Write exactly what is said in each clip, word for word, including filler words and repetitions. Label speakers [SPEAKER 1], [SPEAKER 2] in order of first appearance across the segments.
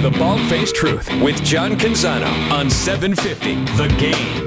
[SPEAKER 1] The Bald-Faced Truth with John Canzano on seven fifty The Game.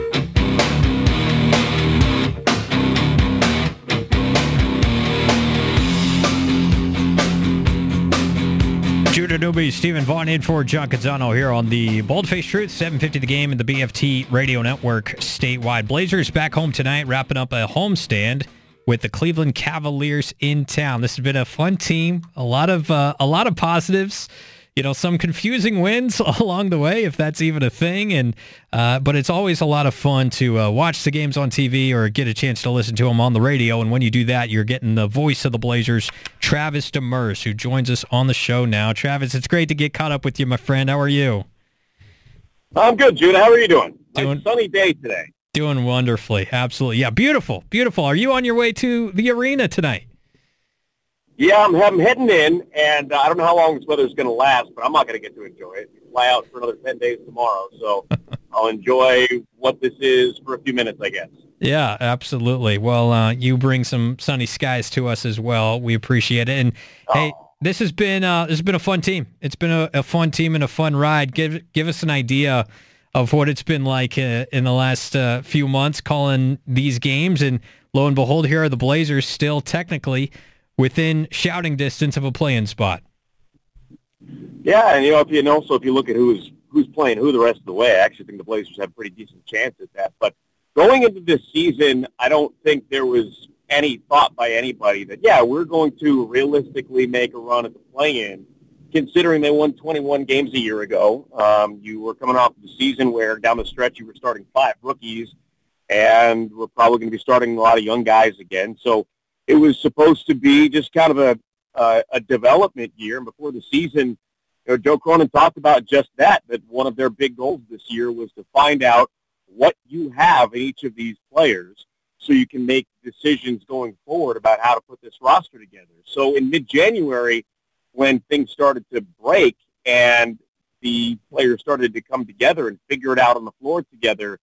[SPEAKER 2] Judah Newby, Stephen Vaughn in for John Canzano here on the Bald-Faced Truth, seven fifty The Game and the B F T Radio Network statewide. Blazers back home tonight, wrapping up a homestand with the Cleveland Cavaliers in town. This has been a fun team, a lot of uh, a lot of positives. You know, some confusing wins along the way, if that's even a thing. And uh, but it's always a lot of fun to uh, watch the games on T V or get a chance to listen to them on the radio. And when you do that, you're getting the voice of the Blazers, Travis Demers, who joins us on the show now. Travis, it's great to get caught up with you, my friend. How are you?
[SPEAKER 3] I'm good, Judah. How are you doing?
[SPEAKER 2] Doing
[SPEAKER 3] Nice sunny day today.
[SPEAKER 2] Doing wonderfully. Absolutely. Yeah, beautiful. Beautiful. Are you on your way to the arena tonight?
[SPEAKER 3] Yeah, I'm, I'm heading in, and uh, I don't know how long this weather's going to last, but I'm not going to get to enjoy it. We fly out for another ten days tomorrow, so I'll enjoy what this is for a few minutes, I guess.
[SPEAKER 2] Yeah, absolutely. Well, uh, you bring some sunny skies to us as well. We appreciate it. And, oh. hey, this has been uh, this has been a fun team. It's been a, a fun team and a fun ride. Give, give us an idea of what it's been like uh, in the last uh, few months calling these games. And lo and behold, here are the Blazers still technically within shouting distance of a play-in spot.
[SPEAKER 3] Yeah, and you know, if you know, so if you look at who's who's playing who the rest of the way, I actually think the Blazers have a pretty decent chance at that. But going into this season, I don't think there was any thought by anybody that, yeah, we're going to realistically make a run at the play-in, considering they won twenty-one games a year ago. Um, you were coming off of the season where down the stretch you were starting five rookies, and we're probably going to be starting a lot of young guys again. So it was supposed to be just kind of a uh, a development year. And before the season, you know, Joe Cronin talked about just that, that one of their big goals this year was to find out what you have in each of these players so you can make decisions going forward about how to put this roster together. So in mid-January, when things started to break and the players started to come together and figure it out on the floor together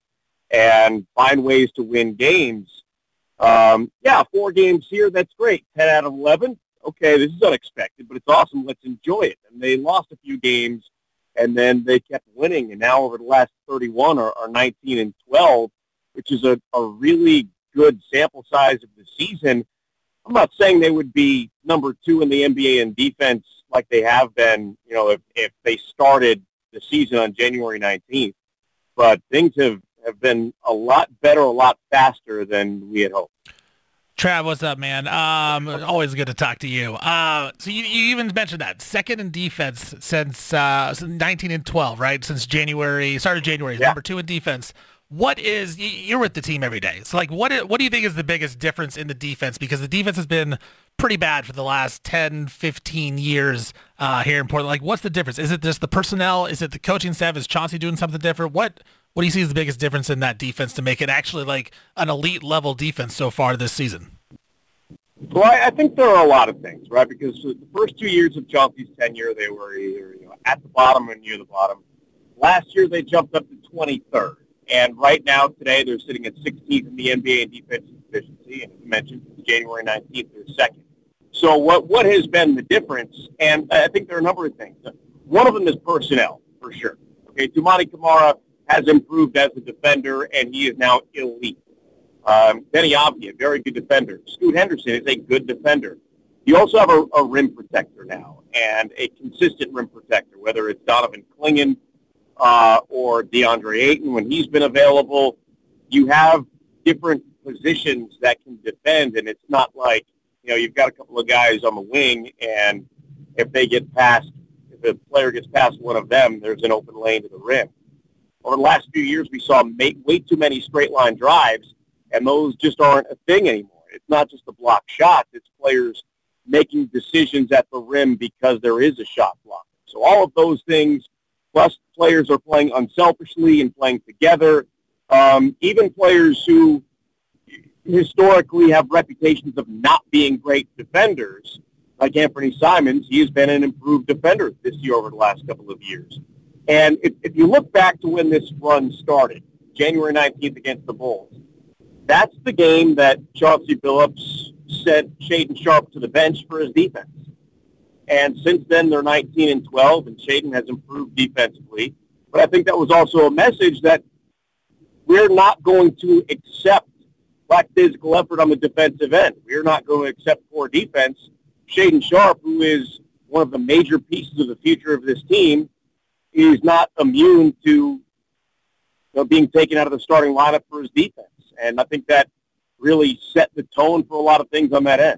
[SPEAKER 3] and find ways to win games, um, yeah, four games here, that's great. ten out of eleven, okay, this is unexpected, but it's awesome. Let's enjoy it. And they lost a few games, and then they kept winning. And now over the last thirty-one are, are nineteen and twelve, which is a, a really good sample size of the season. I'm not saying they would be number two in the N B A in defense like they have been, you know, if, if they started the season on January nineteenth. But things have, have been a lot better, a lot faster than we had hoped.
[SPEAKER 4] Trav, what's up, man? Um, always good to talk to you. Uh, so you, you even mentioned that second in defense since uh, nineteen and twelve, right? Since January, started January,
[SPEAKER 3] yeah.
[SPEAKER 4] Number two in defense. What is, you're with the team every day. So like, what is, what do you think is the biggest difference in the defense? Because the defense has been pretty bad for the last ten, fifteen years uh, here in Portland. Like, what's the difference? Is it just the personnel? Is it the coaching staff? Is Chauncey doing something different? What What do you see as the biggest difference in that defense to make it actually like an elite level defense so far this season?
[SPEAKER 3] Well, I, I think there are a lot of things, right? Because the first two years of Chauncey's tenure, they were either, you know, at the bottom or near the bottom. Last year, they jumped up to twenty-third. And right now, today, they're sitting at sixteenth in the N B A in defensive efficiency. And as you mentioned, since January nineteenth, they're second. So what, what has been the difference? And I think there are a number of things. One of them is personnel, for sure. Okay, Toumani Camara has improved as a defender, and he is now elite. Um, Benny Avdia, a very good defender. Scoot Henderson is a good defender. You also have a, a rim protector now, and a consistent rim protector, whether it's Donovan Clingan uh, or DeAndre Ayton when he's been available. You have different positions that can defend, and it's not like, you know, you've got a couple of guys on the wing, and if they get past, if a player gets past one of them, there's an open lane to the rim. Over the last few years, we saw way too many straight-line drives, and those just aren't a thing anymore. It's not just the block shots. It's players making decisions at the rim because there is a shot blocker. So all of those things, plus players are playing unselfishly and playing together. Um, even players who historically have reputations of not being great defenders, like Anthony Simons, he has been an improved defender this year over the last couple of years. And if, if you look back to when this run started, January nineteenth against the Bulls, that's the game that Chauncey Billups sent Shaedon Sharpe to the bench for his defense. And since then, they're nineteen and twelve, and Shaedon has improved defensively. But I think that was also a message that we're not going to accept lack physical effort on the defensive end. We're not going to accept poor defense. Shaedon Sharpe, who is one of the major pieces of the future of this team, is not immune to you know, being taken out of the starting lineup for his defense. And I think that really set the tone for a lot of things on that end.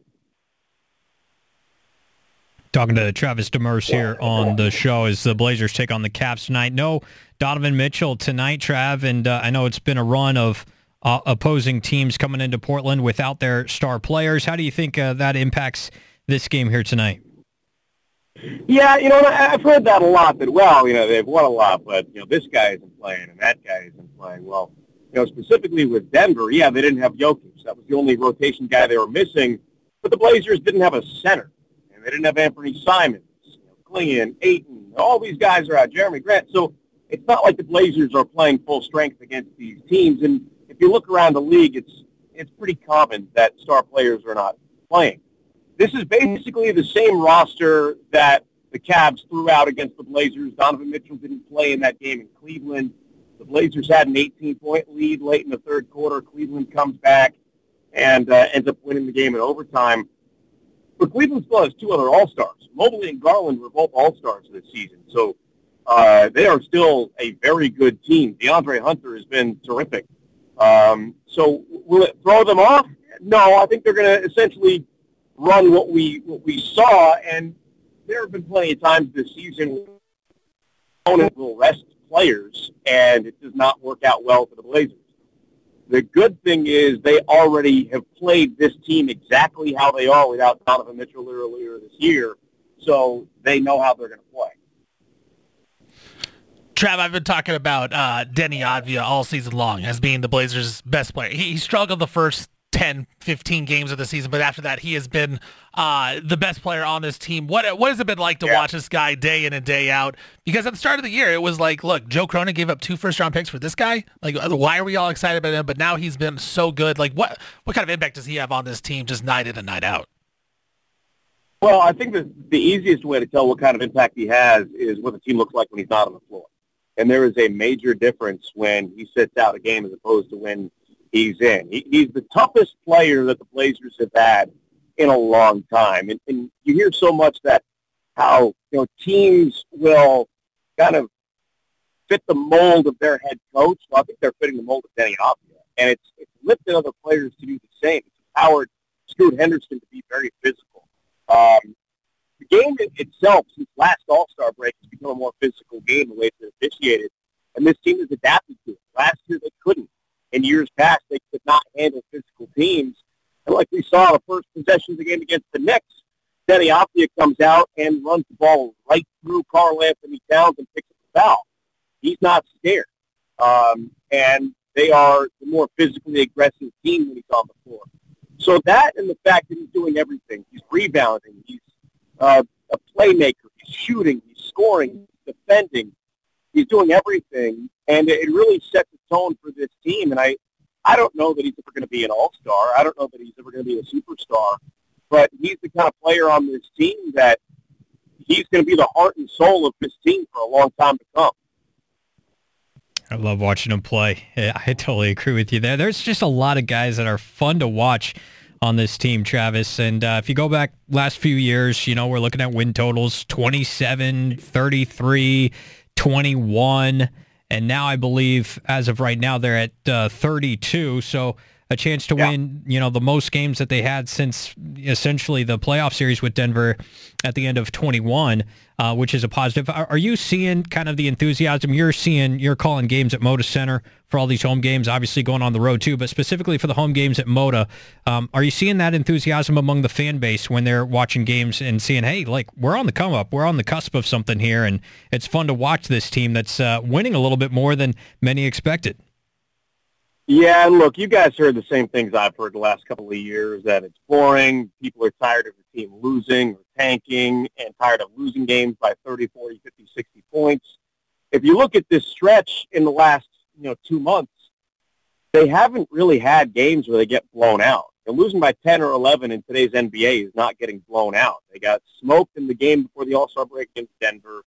[SPEAKER 2] Talking to Travis Demers here on the show as the Blazers take on the Cavs tonight. No Donovan Mitchell tonight, Trav, and uh, I know it's been a run of uh, opposing teams coming into Portland without their star players. How do you think uh, that impacts this game here tonight?
[SPEAKER 3] Yeah, you know, I've heard that a lot, that, well, you know, they've won a lot, but, you know, this guy isn't playing and that guy isn't playing. Well, you know, specifically with Denver, yeah, they didn't have Jokic. That was the only rotation guy they were missing, but the Blazers didn't have a center. They didn't have Anthony Simons, you know, Klingon, Ayton. All these guys are out. Jeremy Grant. So it's not like the Blazers are playing full strength against these teams. And if you look around the league, it's it's pretty common that star players are not playing. This is basically the same roster that the Cavs threw out against the Blazers. Donovan Mitchell didn't play in that game in Cleveland. The Blazers had an eighteen-point lead late in the third quarter. Cleveland comes back and uh, ends up winning the game in overtime. But Cleveland still has two other All-Stars. Mobley and Garland were both All-Stars this season. So uh, they are still a very good team. DeAndre Hunter has been terrific. Um, so will it throw them off? No, I think they're going to essentially run what we what we saw. And there have been plenty of times this season where opponents will rest players, and it does not work out well for the Blazers. The good thing is they already have played this team exactly how they are without Donovan Mitchell earlier this year, so they know how they're going to play.
[SPEAKER 4] Trav, I've been talking about uh, Deni Avdija all season long as being the Blazers' best player. He, he struggled the first ten, fifteen games of the season, but after that, he has been uh, the best player on this team. What what has it been like to yeah. watch this guy day in and day out? Because at the start of the year, it was like, look, Joe Cronin gave up two first-round picks for this guy. Like, why are we all excited about him? But now he's been so good. Like, what what kind of impact does he have on this team just night in and night out?
[SPEAKER 3] Well, I think that the easiest way to tell what kind of impact he has is what the team looks like when he's not on the floor. And there is a major difference when he sits out a game as opposed to when he's in. He, he's the toughest player that the Blazers have had in a long time. And, and you hear so much that how, you know, teams will kind of fit the mold of their head coach. Well, I think they're fitting the mold of Deni Avdija. And it's, it's lifted other players to do the same. It's empowered Scoot Henderson to be very physical. Um, the game itself, since last All-Star break, has become a more physical game the way it's been officiated. And this team has adapted to it. Last year they couldn't. In years past, they could not handle physical teams. And like we saw the first possession of the game against the Knicks, Deni Avdija comes out and runs the ball right through Karl-Anthony Towns and picks up the foul. He's not scared. Um, and they are the more physically aggressive team when he's on the floor. So that and the fact that he's doing everything. He's rebounding. He's uh, a playmaker. He's shooting. He's scoring. He's defending. He's doing everything. And it really sets the tone for this team. And I, I don't know that he's ever going to be an all-star. I don't know that he's ever going to be a superstar. But he's the kind of player on this team that he's going to be the heart and soul of this team for a long time to come.
[SPEAKER 2] I love watching him play. Yeah, I totally agree with you there. There's just a lot of guys that are fun to watch on this team, Travis. And uh, if you go back last few years, you know, we're looking at win totals, twenty-seven, thirty-three, twenty-one. And now I believe, as of right now, they're at uh, thirty-two. So a chance to yeah. win, you know, the most games that they had since essentially the playoff series with Denver at the end of twenty-one, uh, which is a positive. Are, are you seeing kind of the enthusiasm you're seeing? You're calling games at Moda Center for all these home games, obviously going on the road too, but specifically for the home games at Moda. Um, are you seeing that enthusiasm among the fan base when they're watching games and seeing, hey, like we're on the come up, we're on the cusp of something here, and it's fun to watch this team that's uh, winning a little bit more than many expected?
[SPEAKER 3] Yeah, and look, you guys heard the same things I've heard the last couple of years, that it's boring, people are tired of the team losing or tanking, and tired of losing games by thirty, forty, fifty, sixty points. If you look at this stretch in the last, you know, two months, they haven't really had games where they get blown out. And losing by ten or eleven in today's N B A is not getting blown out. They got smoked in the game before the All-Star break against Denver.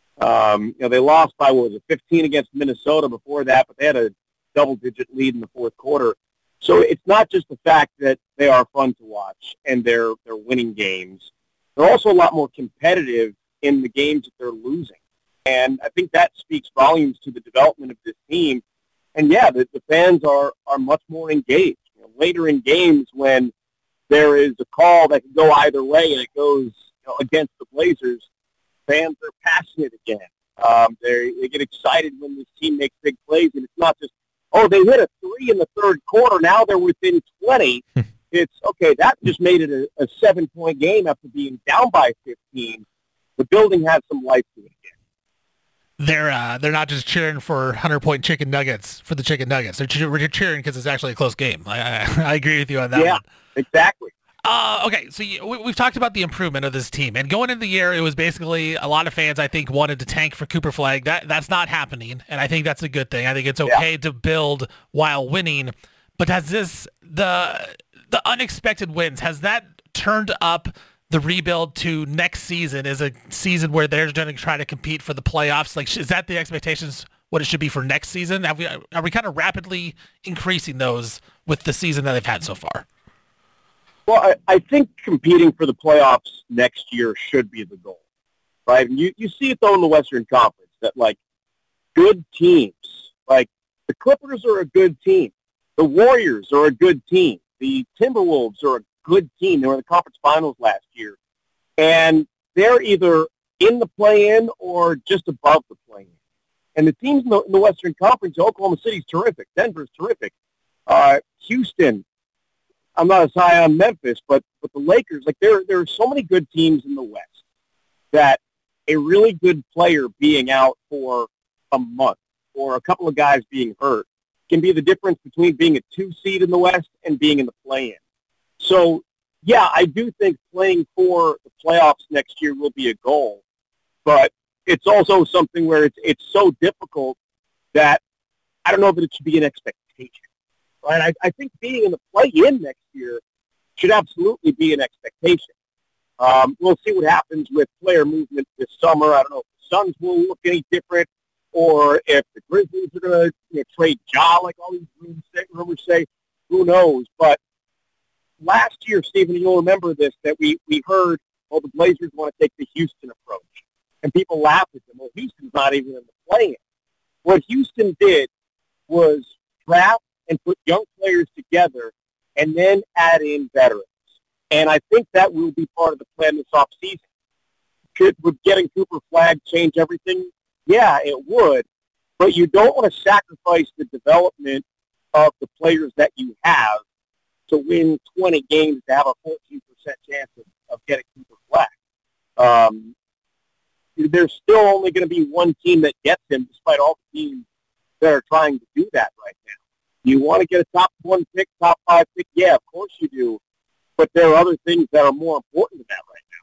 [SPEAKER 3] Um, you know, they lost by, what was it, fifteen against Minnesota before that, but they had a double-digit lead in the fourth quarter. So it's not just the fact that they are fun to watch and they're they're winning games. They're also a lot more competitive in the games that they're losing. And I think that speaks volumes to the development of this team. And, yeah, the, the fans are, are much more engaged. You know, later in games when there is a call that can go either way and it goes, you know, against the Blazers, fans are passionate again. Um, they they get excited when this team makes big plays, and it's not just, oh, they hit a three in the third quarter, now they're within twenty. It's, okay, that just made it a, a seven-point game after being down by fifteen. The building has some life to it again.
[SPEAKER 4] They're uh, they're not just cheering for hundred-point chicken nuggets for the chicken nuggets. They're cheering because it's actually a close game. I, I, I agree with you on that
[SPEAKER 3] yeah,
[SPEAKER 4] one.
[SPEAKER 3] Yeah, exactly.
[SPEAKER 4] Uh, okay, so you, we, we've talked about the improvement of this team, and going into the year, it was basically a lot of fans, I think, wanted to tank for Cooper Flagg. That that's not happening, and I think that's a good thing. I think it's okay yeah. to build while winning, but has this the the unexpected wins, has that turned up the rebuild to next season as a season where they're going to try to compete for the playoffs? Like, is that the expectations? What it should be for next season? Have we are we kind of rapidly increasing those with the season that they've had so far?
[SPEAKER 3] Well, I, I think competing for the playoffs next year should be the goal, right? You you see it, though, in the Western Conference, that, like, good teams, like the Clippers are a good team. The Warriors are a good team. The Timberwolves are a good team. They were in the conference finals last year. And they're either in the play-in or just above the play-in. And the teams in the, in the Western Conference, Oklahoma City's terrific. Denver's terrific. Uh, Houston, I'm not as high on Memphis, but but the Lakers, like there there are so many good teams in the West that a really good player being out for a month or a couple of guys being hurt can be the difference between being a two seed in the West and being in the play-in. So, yeah, I do think playing for the playoffs next year will be a goal, but it's also something where it's it's so difficult that I don't know that it should be an expectation. Right, I, I think being in the play-in next year should absolutely be an expectation. Um, we'll see what happens with player movement this summer. I don't know if the Suns will look any different or if the Grizzlies are going to you know, trade Ja like all these rumors say, rumors say. Who knows? But last year, Stephen, you'll remember this, that we, we heard, well, the Blazers want to take the Houston approach. And people laughed at them. Well, Houston's not even in the play-in. What Houston did was draft and put young players together, and then add in veterans. And I think that will be part of the plan this offseason. Could would getting Cooper Flagg change everything? Yeah, it would. But you don't want to sacrifice the development of the players that you have to win twenty games to have a fourteen percent chance of, of getting Cooper Flagg. Um, there's still only going to be one team that gets him, despite all the teams that are trying to do that right now. You want to get a top one pick, top five pick? Yeah, of course you do. But there are other things that are more important than that right now.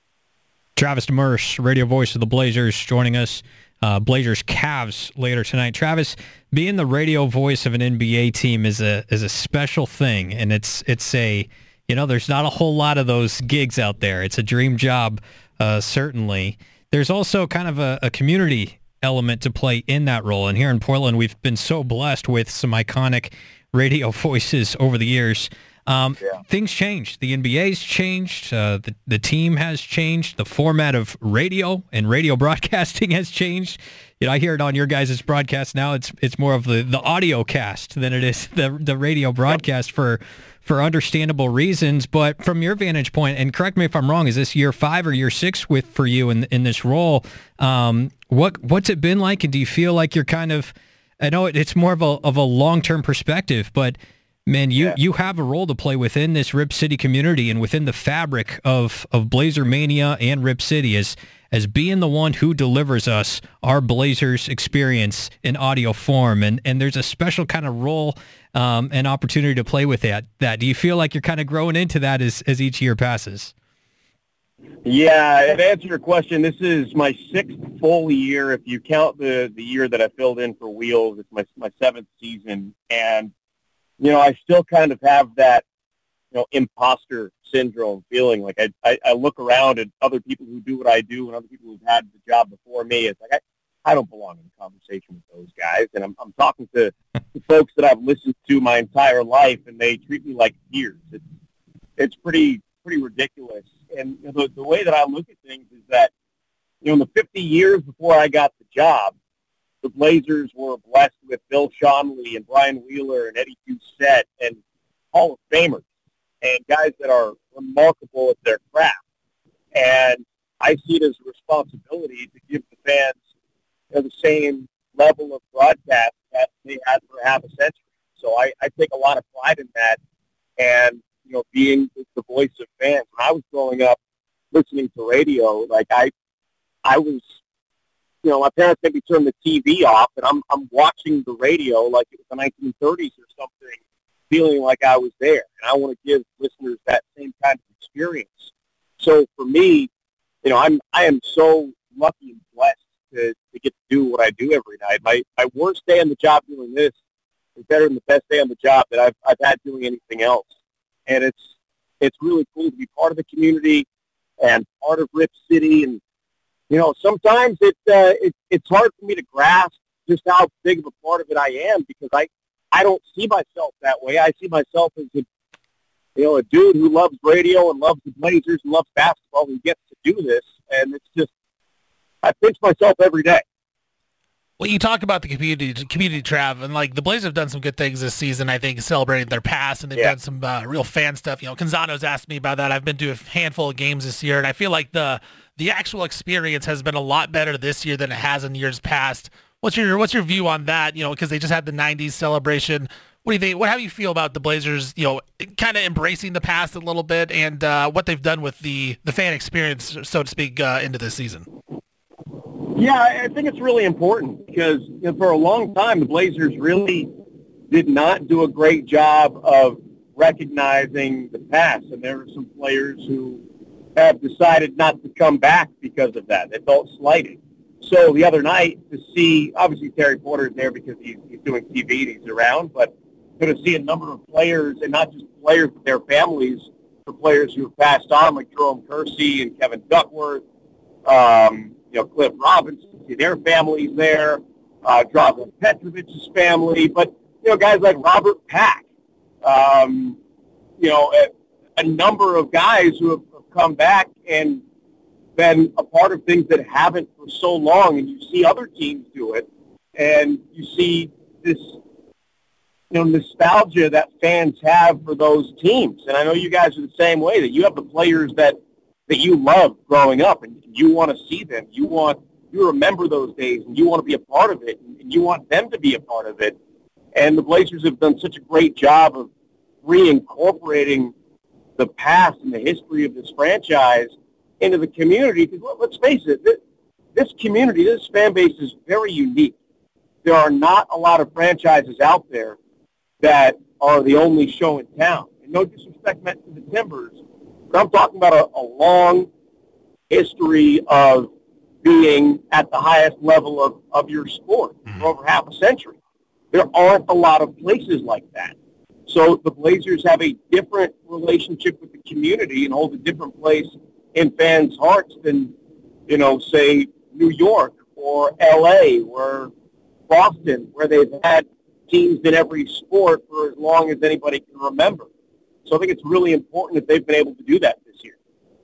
[SPEAKER 2] Travis Demers, radio voice of the Blazers, joining us. Uh, Blazers Cavs later tonight. Travis, being the radio voice of an N B A team is a is a special thing, and it's it's a you know there's not a whole lot of those gigs out there. It's a dream job, uh, certainly. There's also kind of a, a community element to play in that role. And here in Portland, we've been so blessed with some iconic radio voices over the years. Um, yeah. Things changed. The N B A's changed. Uh, the, the team has changed. The format of radio and radio broadcasting has changed. You know, I hear it on your guys' broadcast now. It's it's more of the, the audio cast than it is the the radio broadcast yep. for for understandable reasons. But from your vantage point, and correct me if I'm wrong, is this year five or year six with for you in in this role? Um, what what's it been like, and do you feel like you're kind of? I know it, it's more of a of a long term perspective, but man, you, yeah. you have a role to play within this Rip City community and within the fabric of, of Blazer Mania and Rip City as as being the one who delivers us our Blazers experience in audio form. And, and there's a special kind of role um, and opportunity to play with that. That do you feel like you're kind of growing into that as, as each year passes?
[SPEAKER 3] Yeah, to answer your question, this is my sixth full year. If you count the, the year that I filled in for Wheels, it's my my seventh season. And you know, I still kind of have that you know, imposter syndrome feeling. Like I, I, I look around at other people who do what I do and other people who've had the job before me. It's like, I, I don't belong in a conversation with those guys. And I'm, I'm talking to the folks that I've listened to my entire life, and they treat me like peers. It's, it's pretty, pretty ridiculous. And you know, the, the way that I look at things is that, you know, in the fifty years before I got the job, the Blazers were blessed with Bill Schonely and Brian Wheeler and Eddie Doucette and Hall of Famers and guys that are remarkable at their craft. And I see it as a responsibility to give the fans, you know, the same level of broadcast that they had for half a century. So I, I take a lot of pride in that. And, you know, being the voice of fans. When I was growing up listening to radio, like I, I was, you know, my parents made me turn the T V off, and I'm I'm watching the radio like it was the nineteen thirties or something, feeling like I was there. And I want to give listeners that same kind of experience. So for me, you know, I'm I am so lucky and blessed to, to get to do what I do every night. My my worst day on the job doing this is better than the best day on the job that I've I've had doing anything else. And it's it's really cool to be part of the community and part of Rip City. And you know, sometimes it, uh, it it's hard for me to grasp just how big of a part of it I am, because I, I don't see myself that way. I see myself as a, you know, a dude who loves radio and loves the Blazers and loves basketball who gets to do this. And it's just, I pinch myself every day.
[SPEAKER 4] Well, you talk about the community, community Trav, and like the Blazers have done some good things this season. I think celebrating their past, and they've yeah. done some uh, real fan stuff. You know, Canzano's asked me about that. I've been to a handful of games this year, and I feel like the the actual experience has been a lot better this year than it has in years past. What's your what's your view on that? You know, because they just had the nineties celebration. What do you think? What how do you feel about the Blazers? You know, kind of embracing the past a little bit, and uh, what they've done with the the fan experience, so to speak, uh, into this season.
[SPEAKER 3] Yeah, I think it's really important because, you know, for a long time, the Blazers really did not do a great job of recognizing the past. And there are some players who have decided not to come back because of that. They felt slighted. So the other night to see, obviously Terry Porter's there because he's, he's doing T V and he's around, but to see a number of players, and not just players but their families, for players who have passed on, like Jerome Kersey and Kevin Duckworth, um, you know, Cliff Robinson, see their families there, uh, Dragan Petrovic's family, but, you know, guys like Robert Pack, um, you know, a, a number of guys who have, have come back and been a part of things that haven't for so long, and you see other teams do it, and you see this, you know, nostalgia that fans have for those teams. And I know you guys are the same way, that you have the players that that you loved growing up, and you want to see them. You want, you remember those days, and you want to be a part of it, and you want them to be a part of it. And the Blazers have done such a great job of reincorporating the past and the history of this franchise into the community. Because let's face it, this, this community, this fan base is very unique. There are not a lot of franchises out there that are the only show in town. And no disrespect meant to the Timbers, but I'm talking about a, a long history of being at the highest level of, of your sport for over half a century. There aren't a lot of places like that. So the Blazers have a different relationship with the community and hold a different place in fans' hearts than, you know, say New York or L A or Boston, where they've had teams in every sport for as long as anybody can remember. So I think it's really important that they've been able to do that this year.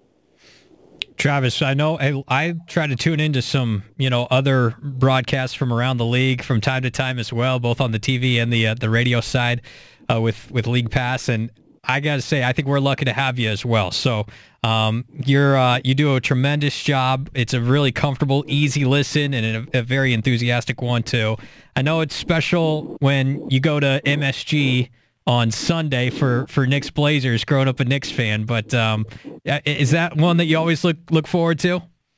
[SPEAKER 2] Travis, I know I, I try to tune into some, you know, other broadcasts from around the league from time to time as well, both on the T V and the uh, the radio side uh, with with League Pass. And I got to say, I think we're lucky to have you as well. So um, you're uh, you do a tremendous job. It's a really comfortable, easy listen, and a, a very enthusiastic one too. I know it's special when you go to M S G on Sunday for, for Knicks Blazers, growing up a Knicks fan, but um, is that one that you always look look forward to?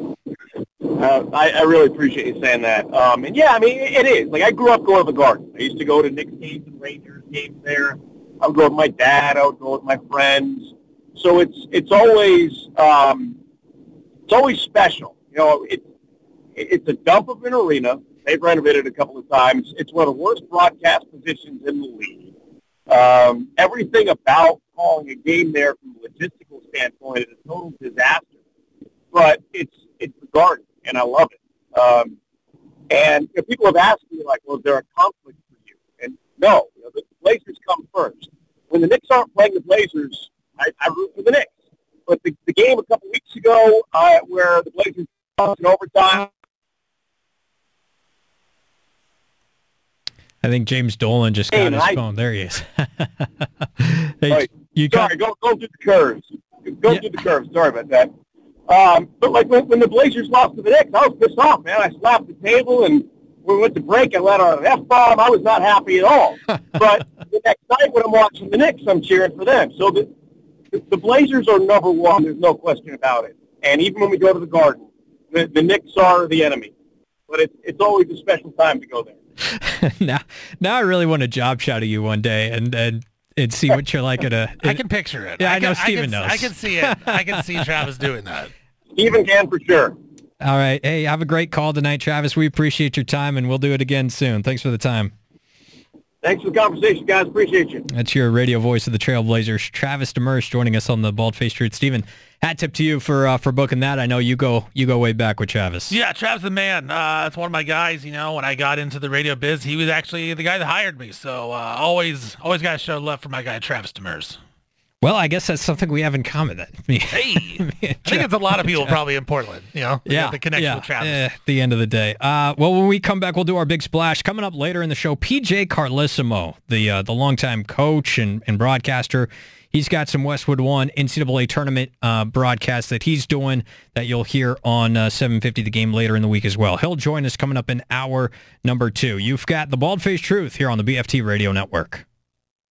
[SPEAKER 3] Uh, I, I really appreciate you saying that. Um, and yeah, I mean, it is. Like, I grew up going to the Garden. I used to go to Knicks games and Rangers games there. I would go with my dad. I would go with my friends. So it's it's always um, it's always special. You know, it's it's a dump of an arena. They've renovated a couple of times. It's one of the worst broadcast positions in the league. Um, everything about calling a game there from a logistical standpoint is a total disaster. But it's it's the Garden, and I love it. Um, and you know, people have asked me, like, well, is there a conflict for you? And no, you know, the Blazers come first. When the Knicks aren't playing the Blazers, I, I root for the Knicks. But the, the game a couple weeks ago uh, where the Blazers lost in overtime,
[SPEAKER 2] I think James Dolan just got
[SPEAKER 3] hey,
[SPEAKER 2] his
[SPEAKER 3] I,
[SPEAKER 2] phone. There he is. hey,
[SPEAKER 3] right.
[SPEAKER 2] you
[SPEAKER 3] Sorry,
[SPEAKER 2] got,
[SPEAKER 3] go, go through the curves. Go
[SPEAKER 2] yeah.
[SPEAKER 3] through the curves. Sorry about that. Um, but, like, when, when the Blazers lost to the Knicks, I was pissed off, man. I slapped the table, and when we went to break, I let out an F-bomb. I was not happy at all. But the next night when I'm watching the Knicks, I'm cheering for them. So the, the, the Blazers are number one. There's no question about it. And even when we go to the Garden, the, the Knicks are the enemy. But it's it's always a special time to go there.
[SPEAKER 2] now, now I really want a job shot of you one day and and, and see what you're like at a. In,
[SPEAKER 4] I can picture it.
[SPEAKER 2] Yeah, I,
[SPEAKER 4] I
[SPEAKER 2] know
[SPEAKER 4] can,
[SPEAKER 2] Steven
[SPEAKER 4] I can,
[SPEAKER 2] knows.
[SPEAKER 4] I can see it. I can see Travis doing that.
[SPEAKER 3] Steven can for sure.
[SPEAKER 2] All right. Hey, have a great call tonight, Travis. We appreciate your time, and we'll do it again soon. Thanks for the time.
[SPEAKER 3] Thanks for the conversation, guys. Appreciate you.
[SPEAKER 2] That's your radio voice of the Trailblazers, Travis Demers, joining us on the Bald Faced Truth. Steven, hat tip to you for uh, for booking that. I know you go you go way back with Travis.
[SPEAKER 4] Yeah, Travis the man. Uh, that's one of my guys. You know, when I got into the radio biz, he was actually the guy that hired me. So uh, always always got to show love for my guy Travis Demers.
[SPEAKER 2] Well, I guess that's something we have in common then.
[SPEAKER 4] Hey, I think it's a lot of people probably in Portland, you know,
[SPEAKER 2] yeah,
[SPEAKER 4] the connection
[SPEAKER 2] yeah,
[SPEAKER 4] with Travis.
[SPEAKER 2] eh, at the end of the day. Uh, well, when we come back, we'll do our big splash. Coming up later in the show, P J Carlesimo, the uh, the longtime coach and, and broadcaster, he's got some Westwood One N C double A tournament uh, broadcasts that he's doing that you'll hear on uh, seven fifty The Game later in the week as well. He'll join us coming up in hour number two. You've got the Bald Faced Truth here on the B F T Radio Network.